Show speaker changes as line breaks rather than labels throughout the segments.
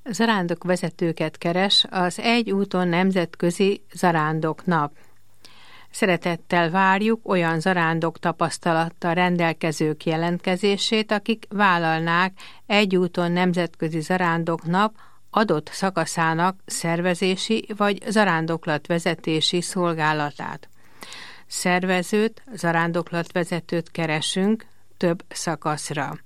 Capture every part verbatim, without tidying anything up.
Zarándokvezetőket keres az Egy úton nemzetközi zarándok nap. Szeretettel várjuk olyan zarándok tapasztalattal rendelkezők jelentkezését, akik vállalnák Egy úton nemzetközi zarándok nap adott szakaszának szervezési vagy zarándoklatvezetési szolgálatát. Szervezőt, zarándoklatvezetőt keresünk több szakaszra.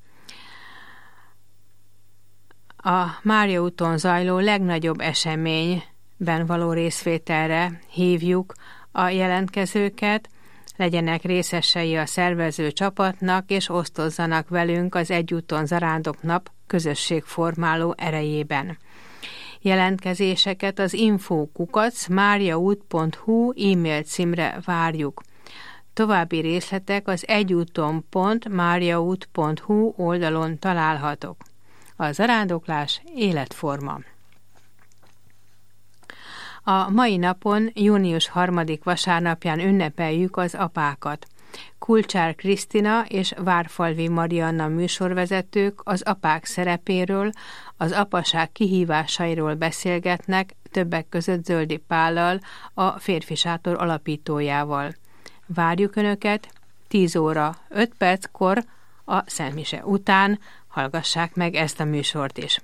A Mária úton zajló legnagyobb eseményben való részvételre hívjuk a jelentkezőket, legyenek részesei a szervező csapatnak, és osztozzanak velünk az Egy úton zarándok nap közösségformáló erejében. Jelentkezéseket az info kukac mariaút pont hu e-mail címre várjuk. További részletek az egyúton pont mariaút pont hu oldalon találhatók. A zarándoklás életforma. A mai napon, június harmadik vasárnapján ünnepeljük az apákat. Kulcsár Krisztina és Várfalvi Marianna műsorvezetők az apák szerepéről, az apaság kihívásairól beszélgetnek, többek között Zöldi Pállal, a Férfi Sátor alapítójával. Várjuk Önöket tíz óra öt perckor a szentmise után, hallgassák meg ezt a műsort is.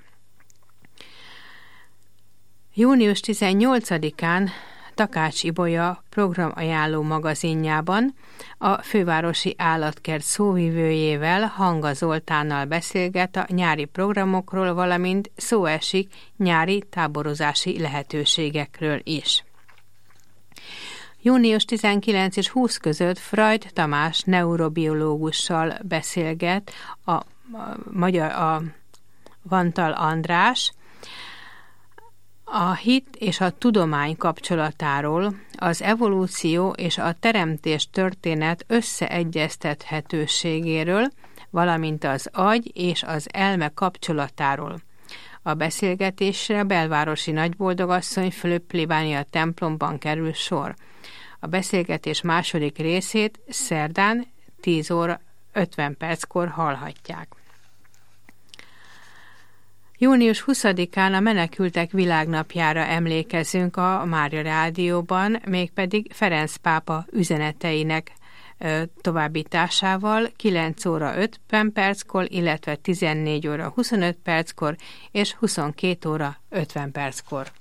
június tizennyolcadikán Takács Ibolya programajánló magazinjában a fővárosi állatkert szóvivőjével, Hanga Zoltánnal beszélget a nyári programokról, valamint szó esik nyári táborozási lehetőségekről is. június tizenkilencedike és huszadika között Freud Tamás neurobiológussal beszélget a, a magyar a Vantal András, a hit és a tudomány kapcsolatáról, az evolúció és a teremtés történet összeegyeztethetőségéről, valamint az agy és az elme kapcsolatáról. A beszélgetésre belvárosi nagyboldogasszony Fülöp plébánia templomban kerül sor. A beszélgetés második részét szerdán tíz óra ötven perckor hallhatják. június huszadikán a Menekültek Világnapjára emlékezünk a Mária Rádióban, mégpedig Ferenc pápa üzeneteinek ö, továbbításával kilenc óra ötven perckor, illetve tizennégy óra huszonöt perckor és huszonkét óra ötven perckor.